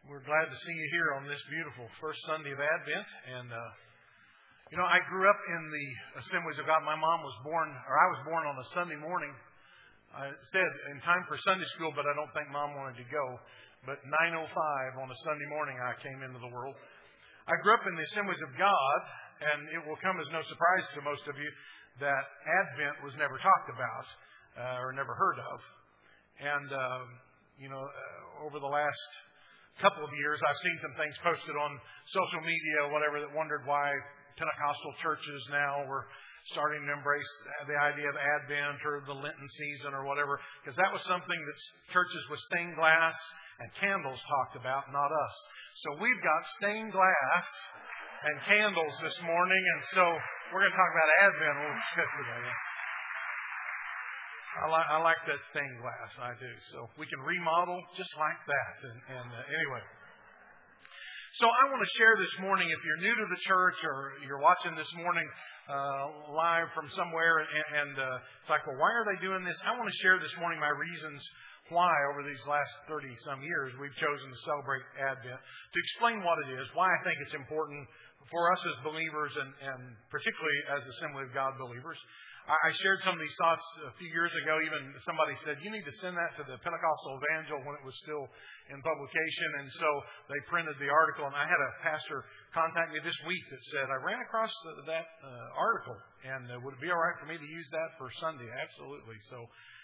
We're glad to see you here on this beautiful first Sunday of Advent. And, I grew up in the Assemblies of God. I was born on a Sunday morning. I said in time for Sunday school, but I don't think Mom wanted to go. But 9:05 on a Sunday morning, I came into the world. I grew up in the Assemblies of God, and it will come as no surprise to most of you that Advent was never talked about or never heard of. And, over the last couple of years, I've seen some things posted on social media, whatever, that wondered why Pentecostal churches now were starting to embrace the idea of Advent or the Lenten season or whatever, because that was something that churches with stained glass and candles talked about, not us. So we've got stained glass and candles this morning, and so we're going to talk about Advent a little bit today. I like that stained glass. I do. So we can remodel just like that. Anyway. So I want to share this morning, if you're new to the church or you're watching this morning live from somewhere and it's like, well, why are they doing this? I want to share this morning my reasons why over these last 30-some years we've chosen to celebrate Advent, to explain what it is, why I think it's important for us as believers and particularly as Assembly of God believers. I shared some of these thoughts a few years ago. Even somebody said, you need to send that to the Pentecostal Evangel when it was still in publication. And so they printed the article. And I had a pastor contact me this week that said, I ran across that article. And would it be all right for me to use that for Sunday? Absolutely. So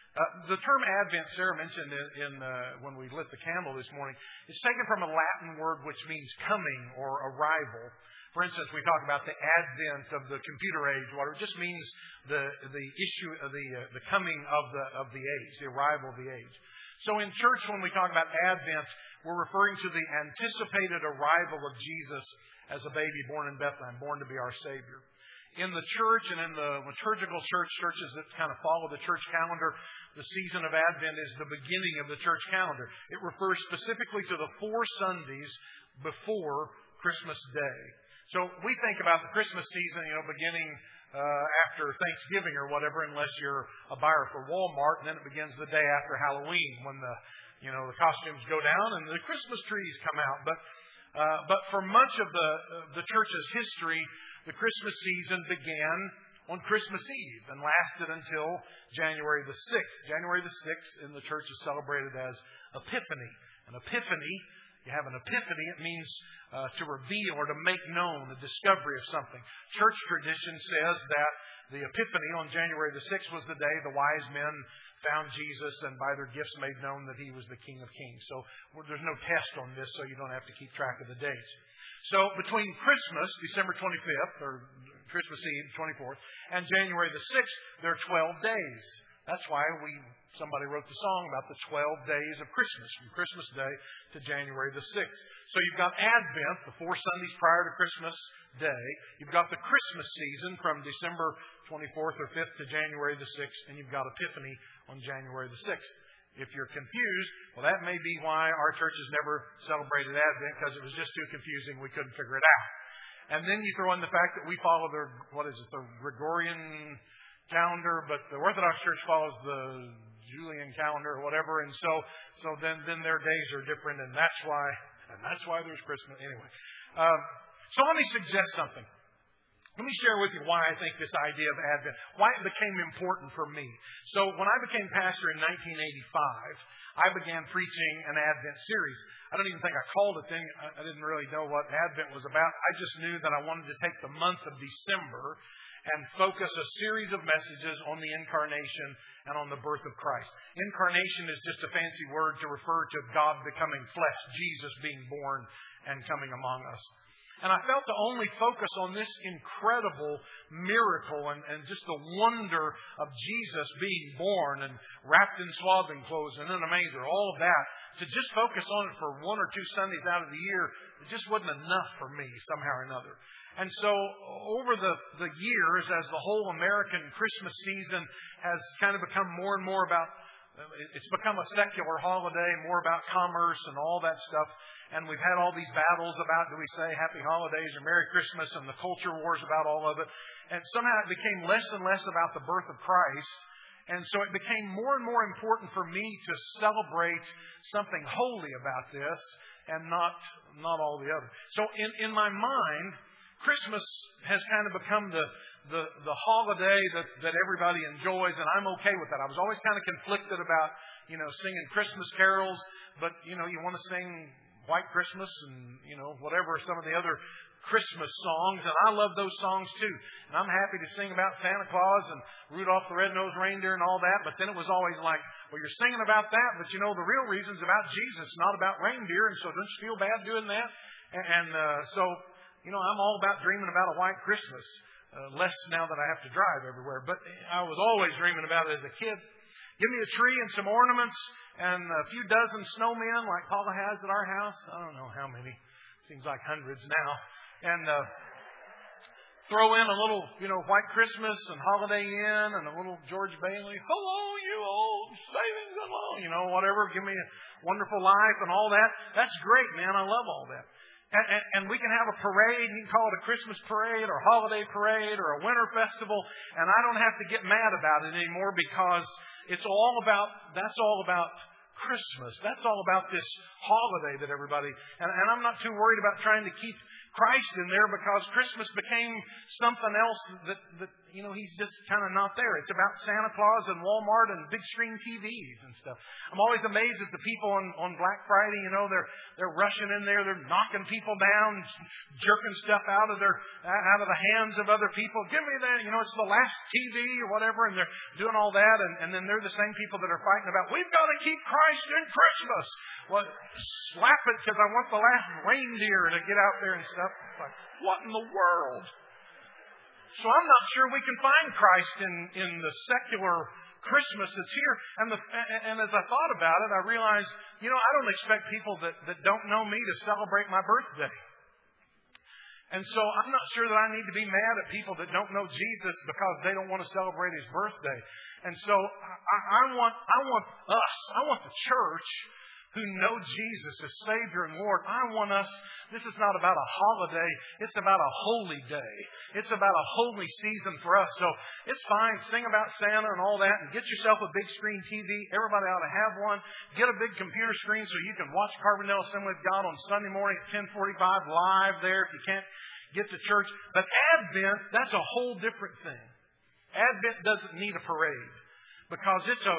the term Advent, Sarah mentioned when we lit the candle this morning, is taken from a Latin word which means coming or arrival. For instance, we talk about the advent of the computer age. What it just means the issue of the coming of the age, the arrival of the age. So in church, when we talk about Advent, we're referring to the anticipated arrival of Jesus as a baby born in Bethlehem, born to be our Savior. In the church and in the liturgical churches that kind of follow the church calendar, the season of Advent is the beginning of the church calendar. It refers specifically to the 4 Sundays before Christmas Day. So we think about the Christmas season, beginning after Thanksgiving or whatever, unless you're a buyer for Walmart, and then it begins the day after Halloween when the costumes go down and the Christmas trees come out. But for much of the church's history, the Christmas season began on Christmas Eve and lasted until January the 6th. January the 6th in the church is celebrated as Epiphany. An epiphany, you have an epiphany, it means to reveal or to make known the discovery of something. Church tradition says that the Epiphany on January the 6th was the day the wise men found Jesus and by their gifts made known that He was the King of Kings. So there's no test on this, so you don't have to keep track of the dates. So between Christmas, December 25th, or Christmas Eve, 24th, and January the 6th, there are 12 days. That's why somebody wrote the song about the 12 days of Christmas, from Christmas Day to January the 6th. So you've got Advent, the 4 Sundays prior to Christmas Day. You've got the Christmas season from December 24th or 5th to January the 6th. And you've got Epiphany on January the 6th. If you're confused, well, that may be why our churches never celebrated Advent, because it was just too confusing. We couldn't figure it out. And then you throw in the fact that we follow the Gregorian calendar, but the Orthodox Church follows the Julian calendar or whatever, and so then their days are different, and that's why there's Christmas anyway. So let me suggest something. Let me share with you why I think this idea of Advent, why it became important for me. So when I became pastor in 1985, I began preaching an Advent series. I don't even think I called it then. I didn't really know what Advent was about. I just knew that I wanted to take the month of December and focus a series of messages on the Incarnation and on the birth of Christ. Incarnation is just a fancy word to refer to God becoming flesh, Jesus being born and coming among us. And I felt to only focus on this incredible miracle and just the wonder of Jesus being born and wrapped in swaddling clothes and in a manger, all of that, to just focus on it for 1 or 2 Sundays out of the year, it just wasn't enough for me somehow or another. And so over the years, as the whole American Christmas season has kind of become more and more about, it's become a secular holiday, more about commerce and all that stuff. And we've had all these battles about, do we say Happy Holidays or Merry Christmas, and the culture wars about all of it. And somehow it became less and less about the birth of Christ. And so it became more and more important for me to celebrate something holy about this and not all the other. So in my mind, Christmas has kind of become the holiday that everybody enjoys, and I'm okay with that. I was always kind of conflicted about, singing Christmas carols, but, you want to sing White Christmas and, whatever some of the other Christmas songs, and I love those songs too. And I'm happy to sing about Santa Claus and Rudolph the Red-Nosed Reindeer and all that, but then it was always like, well, you're singing about that, but the real reason's about Jesus, not about reindeer, and so don't you feel bad doing that? So, I'm all about dreaming about a white Christmas. Less now that I have to drive everywhere, but I was always dreaming about it as a kid. Give me a tree and some ornaments and a few dozen snowmen like Paula has at our house. I don't know how many. Seems like hundreds now. And throw in a little, White Christmas and Holiday Inn and a little George Bailey. Hello, you old savings and loan, whatever. Give me a wonderful life and all that. That's great, man. I love all that. And we can have a parade. You can call it a Christmas parade or a holiday parade or a winter festival. And I don't have to get mad about it anymore because that's all about Christmas. That's all about this holiday that everybody... And I'm not too worried about trying to keep Christ in there because Christmas became something else that He's just kind of not there. It's about Santa Claus and Walmart and big screen TVs and stuff. I'm always amazed at the people on Black Friday. They're rushing in there. They're knocking people down, jerking stuff out of the hands of other people. Give me that. It's the last TV or whatever, and they're doing all that. And then they're the same people that are fighting about, we've got to keep Christ in Christmas. Well, slap it because I want the last reindeer to get out there and stuff. Like, what in the world? So I'm not sure we can find Christ in the secular Christmas that's here. And as I thought about it, I realized, I don't expect people that don't know me to celebrate my birthday. And so I'm not sure that I need to be mad at people that don't know Jesus because they don't want to celebrate His birthday. And so I want the church who know Jesus as Savior and Lord. This is not about a holiday. It's about a holy day. It's about a holy season for us. So it's fine. Sing about Santa and all that and get yourself a big screen TV. Everybody ought to have one. Get a big computer screen so you can watch Carbondale Assembly of God on Sunday morning at 10:45 live there if you can't get to church. But Advent, that's a whole different thing. Advent doesn't need a parade because it's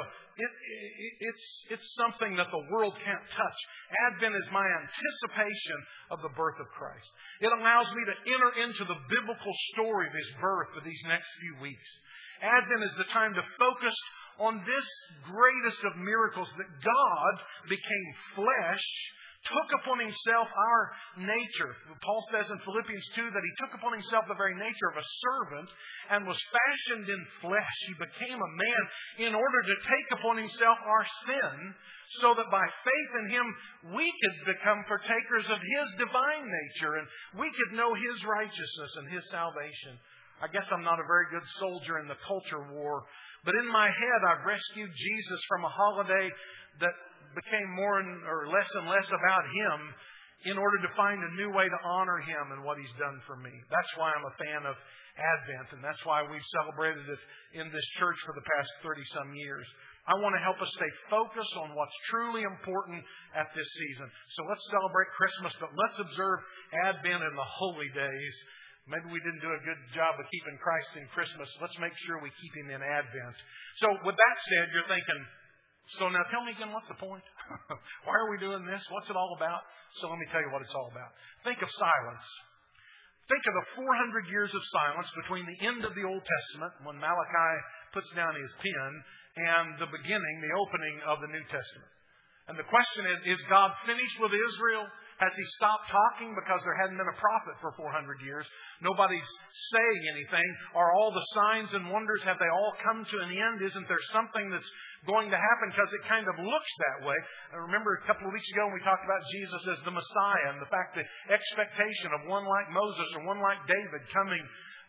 something that the world can't touch. Advent is my anticipation of the birth of Christ. It allows me to enter into the biblical story of His birth for these next few weeks. Advent is the time to focus on this greatest of miracles, that God became flesh, took upon Himself our nature. Paul says in Philippians 2 that He took upon Himself the very nature of a servant and was fashioned in flesh. He became a man in order to take upon Himself our sin so that by faith in Him we could become partakers of His divine nature and we could know His righteousness and His salvation. I guess I'm not a very good soldier in the culture war, but in my head I've rescued Jesus from a holiday that became more or less and less about Him in order to find a new way to honor Him and what He's done for me. That's why I'm a fan of Advent, and that's why we've celebrated it in this church for the past 30-some years. I want to help us stay focused on what's truly important at this season. So let's celebrate Christmas, but let's observe Advent in the holy days. Maybe we didn't do a good job of keeping Christ in Christmas. Let's make sure we keep Him in Advent. So with that said, you're thinking, so now tell me again, what's the point? Why are we doing this? What's it all about? So let me tell you what it's all about. Think of silence. Think of the 400 years of silence between the end of the Old Testament, when Malachi puts down his pen, and the beginning, the opening of the New Testament. And the question is God finished with Israel? Has He stopped talking because there hadn't been a prophet for 400 years? Nobody's saying anything. Are all the signs and wonders, have they all come to an end? Isn't there something that's going to happen? Because it kind of looks that way. I remember a couple of weeks ago when we talked about Jesus as the Messiah and the fact that expectation of one like Moses or one like David coming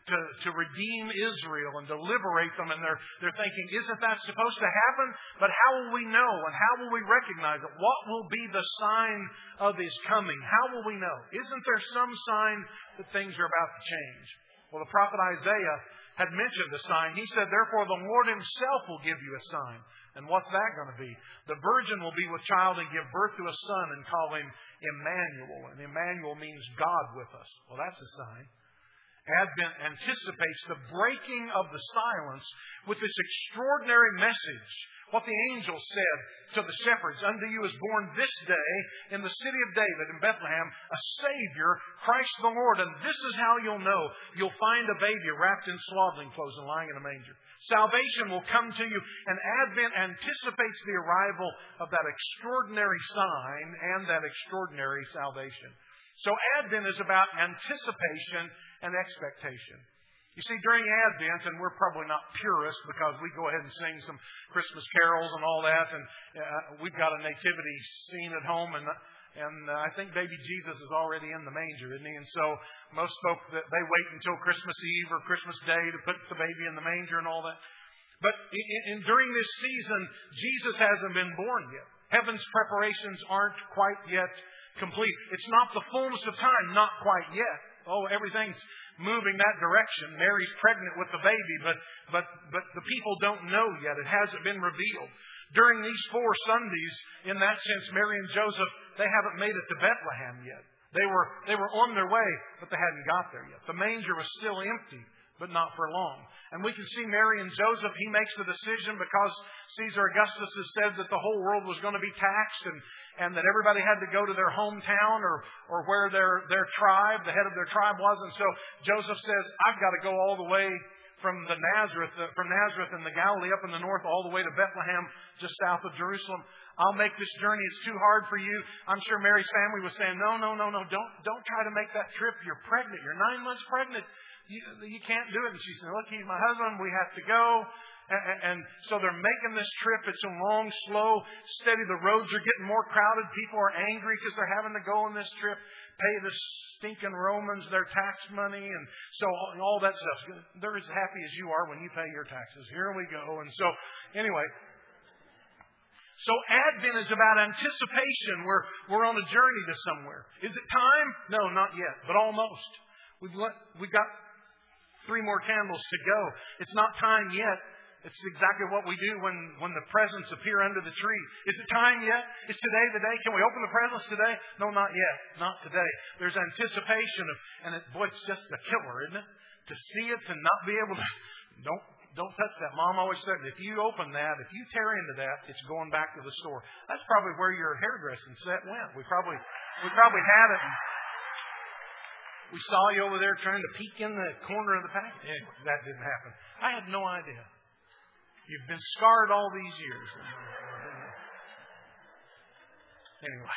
to redeem Israel and to liberate them. And they're thinking, isn't that supposed to happen? But how will we know? And how will we recognize it? What will be the sign of His coming? How will we know? Isn't there some sign that things are about to change? Well, the prophet Isaiah had mentioned the sign. He said, therefore the Lord Himself will give you a sign. And what's that going to be? The virgin will be with child and give birth to a son and call him Emmanuel. And Emmanuel means God with us. Well, that's a sign. Advent anticipates the breaking of the silence with this extraordinary message. What the angel said to the shepherds, "Unto you is born this day in the city of David in Bethlehem a Savior, Christ the Lord." And this is how you'll know. You'll find a baby wrapped in swaddling clothes and lying in a manger. Salvation will come to you, and Advent anticipates the arrival of that extraordinary sign and that extraordinary salvation. So Advent is about anticipation and expectation. You see, during Advent, and we're probably not purists because we go ahead and sing some Christmas carols and all that, and we've got a nativity scene at home, and I think baby Jesus is already in the manger, isn't he? And so most folk, they wait until Christmas Eve or Christmas Day to put the baby in the manger and all that. But during this season, Jesus hasn't been born yet. Heaven's preparations aren't quite yet complete. It's not the fullness of time, not quite yet. Oh, everything's moving that direction. Mary's pregnant with the baby, but the people don't know yet. It hasn't been revealed. During these 4 Sundays, in that sense, Mary and Joseph, they haven't made it to Bethlehem yet. They were on their way, but they hadn't got there yet. The manger was still empty, but not for long. And we can see Mary and Joseph, he makes the decision because Caesar Augustus has said that the whole world was going to be taxed and that everybody had to go to their hometown or where their tribe, the head of their tribe was. And so Joseph says, "I've got to go all the way from Nazareth in the Galilee up in the north all the way to Bethlehem just south of Jerusalem. I'll make this journey. It's too hard for you." I'm sure Mary's family was saying, No. Don't try to make that trip. You're pregnant. You're 9 months pregnant. You can't do it. And she said, "Look, he's my husband. We have to go." And so they're making this trip. It's a long, slow, steady. The roads are getting more crowded. People are angry because they're having to go on this trip, pay the stinking Romans their tax money, and so all that stuff. They're as happy as you are when you pay your taxes. Here we go. And so, anyway. So Advent is about anticipation. We're on a journey to somewhere. Is it time? No, not yet, but almost. We've got 3 more candles to go. It's not time yet. It's exactly what we do when the presents appear under the tree. Is it time yet? Is today the day? Can we open the presents today? No, not yet. Not today. There's anticipation and it's just a killer, isn't it? To see it and not be able to... Don't touch that. Mom always said, if you open that, if you tear into that, it's going back to the store. That's probably where your hairdressing set went. We probably had it. And we saw you over there trying to peek in the corner of the package. Anyway, that didn't happen. I had no idea. You've been scarred all these years. Anyway.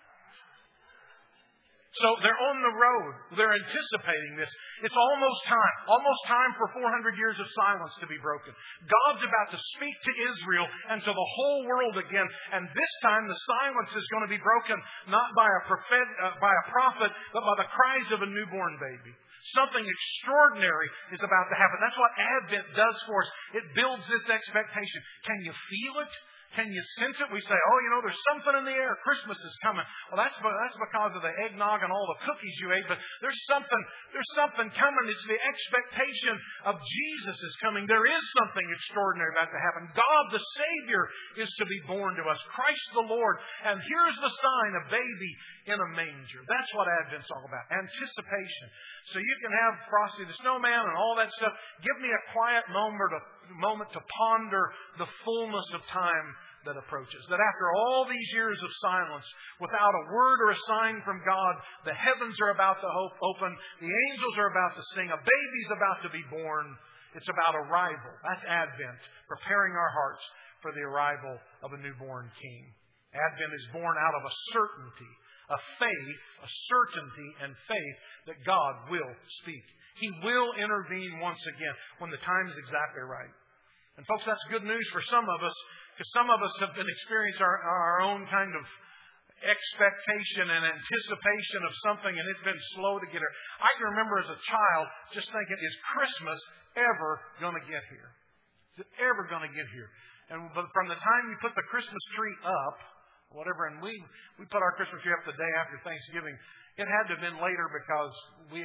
So they're on the road. They're anticipating this. It's almost time. Almost time for 400 years of silence to be broken. God's about to speak to Israel and to the whole world again. And this time the silence is going to be broken not by a prophet, but by the cries of a newborn baby. Something extraordinary is about to happen. That's what Advent does for us. It builds this expectation. Can you feel it? Can you sense it? We say, there's something in the air. Christmas is coming. Well, that's because of the eggnog and all the cookies you ate. But there's something coming. It's the expectation of Jesus is coming. There is something extraordinary about to happen. God the Savior is to be born to us. Christ the Lord. And here's the sign, a baby in a manger. That's what Advent's all about. Anticipation. So you can have Frosty the Snowman and all that stuff. Give me a quiet moment to ponder the fullness of time that approaches. That after all these years of silence, without a word or a sign from God, the heavens are about to open, the angels are about to sing, a baby's about to be born. It's about arrival. That's Advent, preparing our hearts for the arrival of a newborn King. Advent is born out of a certainty, a faith, a certainty and faith that God will speak. He will intervene once again when the time is exactly right. And folks, that's good news for some of us, because some of us have been experiencing our own kind of expectation and anticipation of something, and it's been slow to get here. I can remember as a child just thinking, is Christmas ever going to get here? Is it ever going to get here? And from the time you put the Christmas tree up, whatever, and we put our Christmas tree up the day after Thanksgiving, it had to have been later because we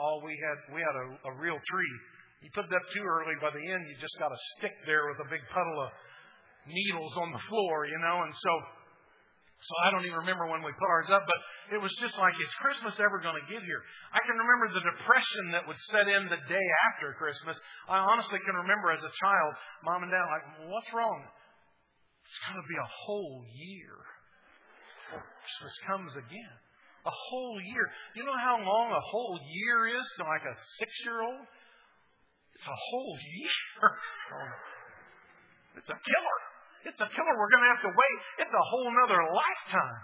had a real tree. You put it up too early, by the end you just got a stick there with a big puddle of needles on the floor, and so I don't even remember when we put ours up, it was just like, is Christmas ever going to get here? I can remember the depression that would set in the day after Christmas. I honestly can remember as a child, Mom and Dad like, well, what's wrong? It's going to be a whole year before Christmas comes again. A whole year. You know how long a whole year is to like a 6-year-old? It's a whole year. It's a killer. It's a killer. We're going to have to wait. It's a whole nother lifetime.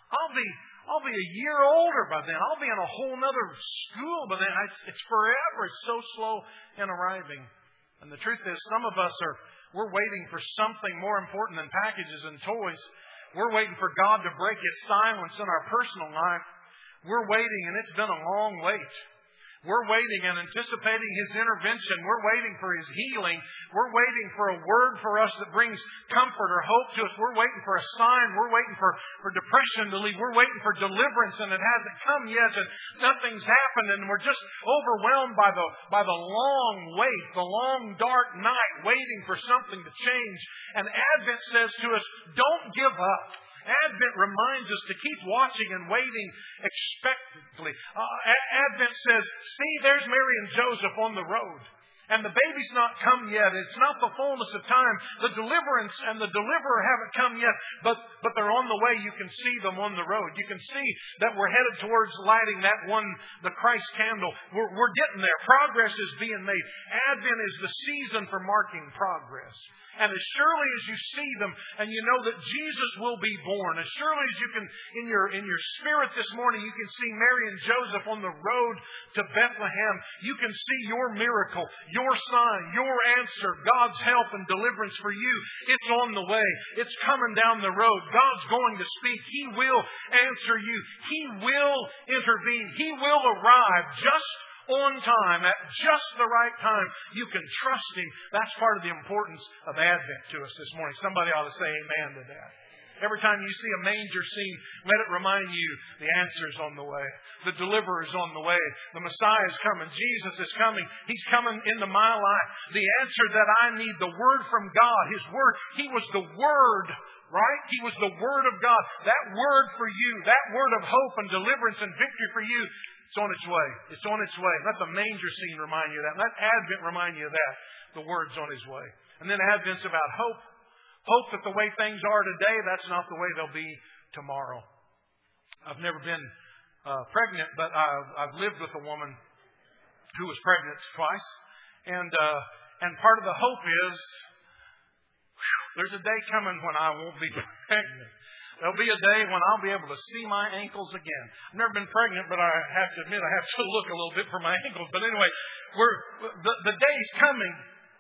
I'll be a year older by then. I'll be in a whole nother school by then. It's forever. It's so slow in arriving. And the truth is, some of us we're waiting for something more important than packages and toys. We're waiting for God to break His silence in our personal life. We're waiting, and it's been a long wait. We're waiting and anticipating His intervention. We're waiting for His healing. We're waiting for a word for us that brings comfort or hope to us. We're waiting for a sign. We're waiting for depression to leave. We're waiting for deliverance, and it hasn't come yet, and nothing's happened, and we're just overwhelmed by the long wait, the long dark night, waiting for something to change. And Advent says to us, don't give up. Advent reminds us to keep watching and waiting expectantly. Advent says, see, there's Mary and Joseph on the road. And the baby's not come yet. It's not the fullness of time. The deliverance and the deliverer haven't come yet. But they're on the way. You can see them on the road. You can see that we're headed towards lighting the Christ candle. We're getting there. Progress is being made. Advent is the season for marking progress. And as surely as you see them and you know that Jesus will be born, as surely as you can, in your spirit this morning, you can see Mary and Joseph on the road to Bethlehem. You can see your miracle, your sign, your answer, God's help and deliverance for you. It's on the way. It's coming down the road. God's going to speak. He will answer you. He will intervene. He will arrive just on time, at just the right time. You can trust Him. That's part of the importance of Advent to us this morning. Somebody ought to say amen to that. Every time you see a manger scene, let it remind you the answer's on the way. The deliverer's on the way. The Messiah is coming. Jesus is coming. He's coming into my life. The answer that I need, the Word from God, His Word. He was the Word, right? He was the Word of God. That Word for you, that Word of hope and deliverance and victory for you, it's on its way. It's on its way. Let the manger scene remind you of that. Let Advent remind you of that. The Word's on His way. And then Advent's about hope. Hope that the way things are today, that's not the way they'll be tomorrow. I've never been pregnant, but I've lived with a woman who was pregnant twice. And part of the hope is, there's a day coming when I won't be pregnant. There'll be a day when I'll be able to see my ankles again. I've never been pregnant, but I have to admit I have to look a little bit for my ankles. But anyway, the day's coming.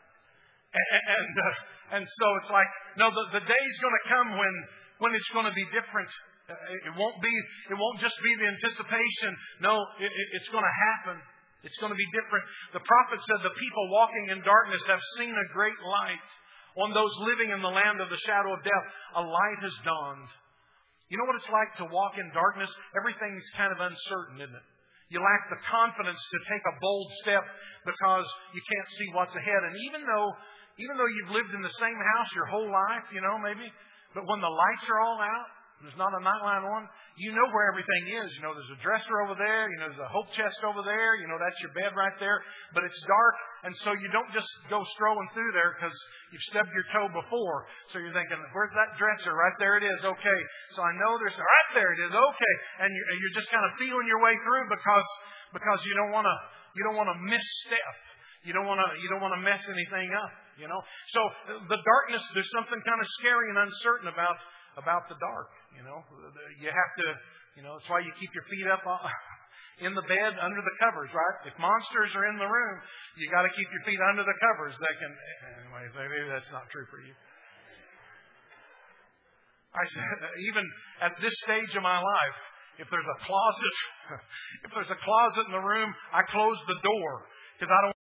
And so it's like, no, the day's going to come when it's going to be different. It won't just be the anticipation. No, it's going to happen. It's going to be different. The prophet said the people walking in darkness have seen a great light. On those living in the land of the shadow of death, a light has dawned. You know what it's like to walk in darkness? Everything's kind of uncertain, isn't it? You lack the confidence to take a bold step because you can't see what's ahead. And even though you've lived in the same house your whole life, maybe, but when the lights are all out, there's not a nightline on, you know where everything is. There's a dresser over there, there's a hope chest over there, that's your bed right there, but it's dark, and so you don't just go strolling through there because you've stubbed your toe before. So you're thinking, where's that dresser? Right there it is. Okay. So I know there's, right there it is. Okay. And you're just kind of feeling your way through because you don't want to misstep. You don't want to mess anything up, So the darkness, there's something kind of scary and uncertain about the dark, You have to, that's why you keep your feet up in the bed under the covers, right? If monsters are in the room, you got to keep your feet under the covers. Anyway, maybe that's not true for you. I said, even at this stage of my life, if there's a closet in the room, I close the door because I don't